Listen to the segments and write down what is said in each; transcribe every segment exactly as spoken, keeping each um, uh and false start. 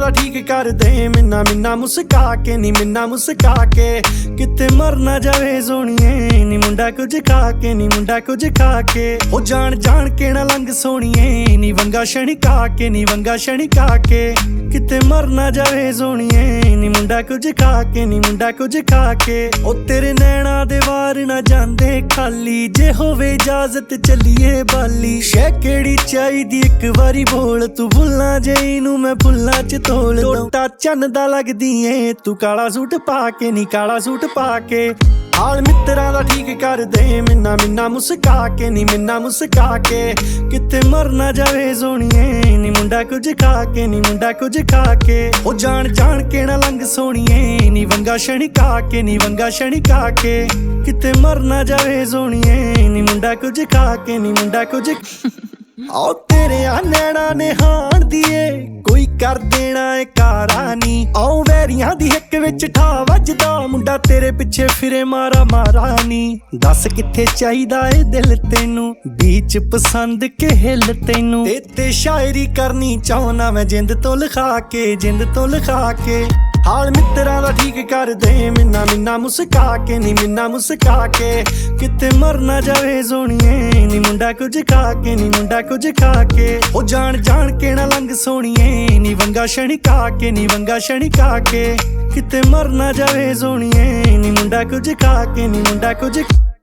ਦਾ ਠੀਕ ਕਰ ਦੇ ਮਿੰਨਾ ਮਿੰਨਾ ਮੁਸਕਾ ਕੇ ਨੀ ਮਿੰਨਾ ਮੁਸਕਾ ਕੇ ਕਿਤੇ ਮਰ ਨਾ ਜਾਵੇ ਸੋਣੀਏ ਨੀ ਮੁੰਡਾ ਕੁਝ ਖਾ ਕੇ ਨੀ ਮੁੰਡਾ ਕੁਝ ਖਾ ਕੇ ਉਹ ਜਾਣ ਜਾਣ ਕੇ ਨਾ ਲੰਘ ਸੋਣੀਏ ਨੀ ਵੰਗਾ ਛਣਕਾ ਕੇ ਨੀ ਵੰਗਾ ਛਣਕਾ ਕੇ ਕਿਤੇ ਮਰ ਨਾ ਜਾਵੇ ਸੋਣੀਏ ਨੀ ਮੁੰਡਾ ਕੁਝ ਖਾ ਕੇ ਨੀ ਮੁੰਡਾ ਕੁਝ ਖਾ ਕੇ ਉਹ ਤੇਰੇ ਨੈਣਾ ਦੇ ਵਾਰ ਨਾ ਜਾਂਦੇ ਖਾਲੀ ਜੇ ਹੋਵੇ ਇਜਾਜ਼ਤ ਚੱਲੀਏ ਬਾਲੀ ਸ਼ੈ ਕਿਹੜੀ ਚਾਹੀਦੀ ਇੱਕ ਵਾਰੀ ਬੋਲ ਤੂੰ ਭੁੱਲਾਂ ਜਈ ਨੂੰ ਮੈਂ ਫੁੱਲਾਂ ਚ ਤੋਲ ਟੋਟਾ ਚੰਨ ਦਾ ਲੱਗਦੀ ਏ ਤੂੰ ਕਾਲਾ ਸੂਟ ਪਾ ਕੇ ਨੀ ਕਾਲਾ ਸੂਟ ਪਾ ਕੇ ਹਾਲ ਮਿੱਤਰਾਂ ਦਾ ਠੀਕ ਕਰ ਦੇ ਮਿੰਨਾ ਮਿੰਨਾ ਮੁਸਕਾ ਕੇ ਨੀ ਮਿੰਨਾ ਮੁਸਕਾ ਕੇ ਕਿਤੇ ਮਰ ਨਾ ਜਾਵੇ ਸੋਣੀਏ ਨੀ ਮੁੰਡਾ ਕੁਝ ਖਾ ਕੇ ਨੀ ਮੁੰਡਾ ਕੁਝ ਖਾ ਕੇ ਉਹ ਜਾਣ ਜਾਣ ਕੇ ਨਾ ਲੰਘ ਸੋਣੀਏ ਨੀ ਵੰਗਾ ਛਣਕਾ ਕੇ ਨੀ ਵੰਗਾ ਛਣਕਾ ਕੇ ਕਿਤੇ ਮਰ ਨਾ ਜਾਵੇ ਸੋਣੀਏ ਨੀ ਮੁੰਡਾ ਕੁਝ ਖਾ ਕੇ ਨੀ ਮੁੰਡਾ ਕੁਝ ਆਓ ਤੇਰੇ ਆ ਨੈਣਾ ਨੇ ਹਾਣ ਦੀਏ ਕੋਈ ਕਰ ਦੇਣਾ ਏ ਕਾਰਾ ਨੀ ਆਓ ਵੈਰੀਆਂ ਦੀ ਹਿੱਕ ਵਿੱਚ ਠਾ ਵੱਜਦਾ ਮੁੰਡਾ ਤੇਰੇ ਪਿੱਛੇ ਫਿਰੇ ਮਾਰਾ ਮਾਰਾ ਨੀ ਦੱਸ ਕਿੱਥੇ ਚਾਹੀਦਾ ਏ ਦਿਲ ਤੈਨੂੰ ਬੀਚ ਪਸੰਦ ਕਿ ਹਿੱਲ ਤੈਨੂੰ ਤੇ ਤੇ ਸ਼ਾਇਰੀ ਕਰਨੀ ਚਾਹੁੰਦਾ ਮੈਂ ਜਿੰਦ ਤੋਂ ਲਿਖਾ ਕੇ ਜਿੰਦ ਤੋਂ ਲਿਖਾ ਕੇ ਹਾਲ ਮਿੱਤਰਾਂ ਦਾ ਠੀਕ ਕਰ ਦੇ ਮਿੰਨਾ ਮਿੰਨਾ ਮੁਸਕਾ ਕੇ ਨੀ ਮਿੰਨਾ ਮੁਸਕਾ ਕੇ ਕਿਤੇ ਮਰ ਨਾ ਜਾਵੇ ਸੋਣੀਏ ਨੀ ਮੁੰਡਾ ਕੁਝ ਖਾ ਕੇ ਨੀ ਮੁੰਡਾ ਕੁਝ ਖਾ ਕੇ ਉਹ ਜਾਣ ਜਾਣ ਕੇ ਨਾ ਲੰਘ ਸੋਣੀਏ ਨੀ ਵੰਗਾ ਛਣਕਾ ਕੇ ਨੀ ਵੰਗਾ ਛਣਕਾ ਕੇ ਕਿਤੇ ਮਰ ਨਾ ਜਾਵੇ ਸੋਣੀਏ ਨੀ ਮੁੰਡਾ ਕੁਝ ਖਾ ਕੇ ਨੀ ਮੁੰਡਾ ਕੁਝ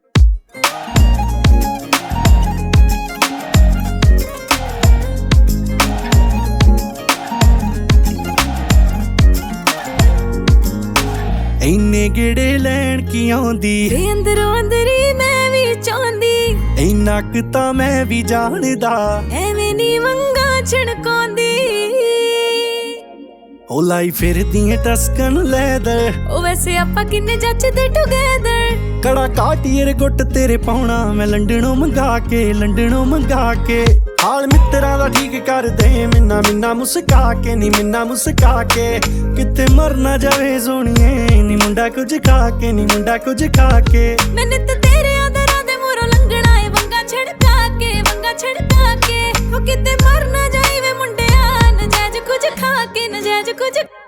ਇੰਨੇ ਗੇੜੇ ਲੈਣ ਕੀ ਆਉਂਦੀ ਤੇ ਅੰਦਰੋਂ ਅੰਦਰੀ ਮੈਂ ਵੀ ਚਾਹੁੰਦੀ ਇੰਨਾ ਕੁ ਤਾਂ ਮੈਂ ਵੀ ਜਾਣਦਾ ਐਵੇਂ ਨੀ ਵੰਗਾ ਛਣਕਾਉਂਦੀ ਉਹ ਲਾਈ ਫਿਰਦੀ ਏ ਟਸਕਨ ਲੈਦਰ ਉਹ ਵੈਸੇ ਆਪਾਂ ਕਿੰਨੇ ਜੱਜਦੇ ਟੁਗੇਦਰ ਕੜਾ ਕਾਟੀਏ ਗੁੱਟ ਤੇਰੇ ਪਾਉਣਾ ਮੈਂ ਲੰਡਨੋਂ ਮੰਗਾ ਕੇ ਲੰਡਨੋਂ ਮੰਗਾ ਕੇ ਹਾਲ ਮਿੱਤਰਾਂ ਦਾ ਠੀਕ ਕਰ ਦੇ ਮਿੰਨਾ ਮਿੰਨਾ ਮੁਸਕਾ ਕੇ ਨੀ ਮਿੰਨਾ ਮੁਸਕਾ ਕੇ ਕਿਤੇ ਮਰ ਨਾ ਜਾਵੇ ਸੋਣੀਏ ਨੀ ਮੁੰਡਾ ਕੁਝ ਖਾ ਕੇ ਨੀ ਮੁੰਡਾ ਕੁਝ ਖਾ ਕੇ ਮੈਂ ਨਿੱਤ ਤੇਰੇ ਆਦਰਾਂ ਦੇ ਮੂਹਰੋਂ ਲੰਘਣਾ ਏ ਵੰਗਾ ਛੜਕਾ ਕੇ ਵੰਗਾ ਛੜਕਾ ਕੇ ਉਹ ਕਿਤੇ ਮਰ ਨਾ ਜਾਈ ਵੇ ਮੁੰਡਿਆ ਨਜਾਇਜ਼ ਕੁਝ ਖਾ ਕੇ ਨਜਾਇਜ਼ ਕੁਝ